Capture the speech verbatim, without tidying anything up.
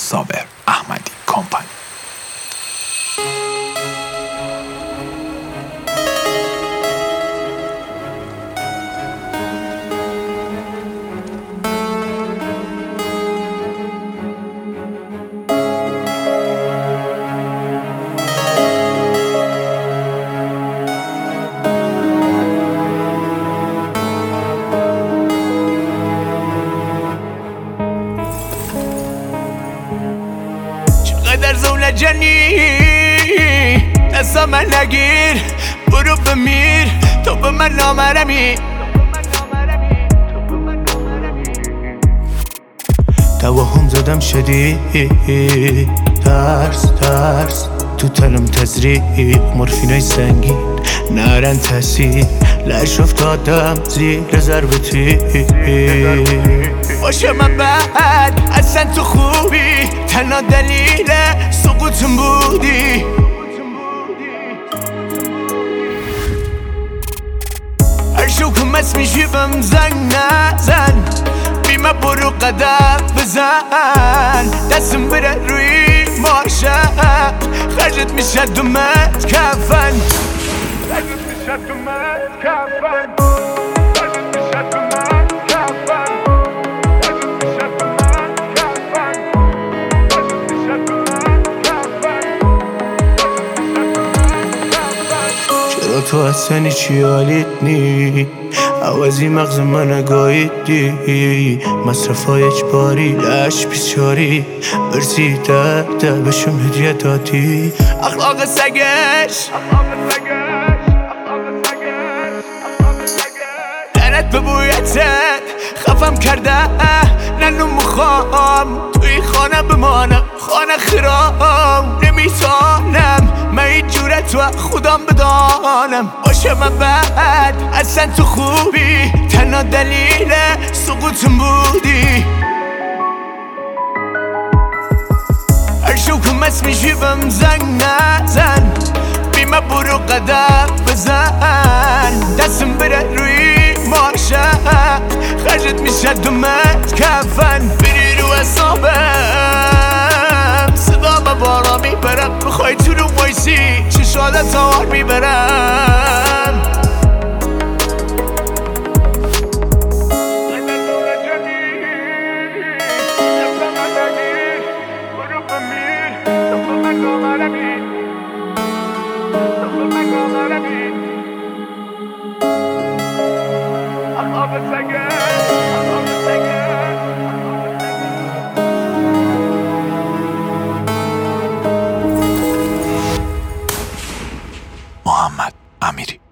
صابر احمدی کمپانی. در زول جنی دستا من نگیر، برو بمیر تو به من نامرمی. توهم زدم شدید ترس ترس تو تنم تزریق مورفینای سنگین نرن تاثیر لش افتادم زیر ضرب تیر. باشه من بعد اصلا تو خوبی تنها دلیل سقوطم بودی. هر شوکم اسم میشی بهم زنگ نزن، بیمه برو قدم بزن، دستم بره روی ماشم خرجت میشه دومت کفن، خرجت میشه دومت کفن، خرجت میشه دومت کفن، خرجت میشه دومت کفن، خرجت میشه دومت کفن. چرا تو اصلا چی حالیت نی؟ عوضی مغز من گاییدی، مصرفای اجباری لش بیچاری برسی ده ده بشم هدیه دادی. اخلاق سگش درت به بویتت خفم کرده، ننو مخوام توی خانه بمانم، خانه خرام نمیتانم من این جورت و خودم بدانم. باشه من بعد اصلا تو خوبی تنها دلیل سقوطم بودی. هر شوکم اسم میشی بهم زنگ نزن، بیمه برو قدم بزن، دستم بره روی ماشم خرجت میشه دومت کفن. بری رو حسابم صدا به بارا میبرم، بخوای تو رو وایسی چشادت آر میبرم. محمد امیری.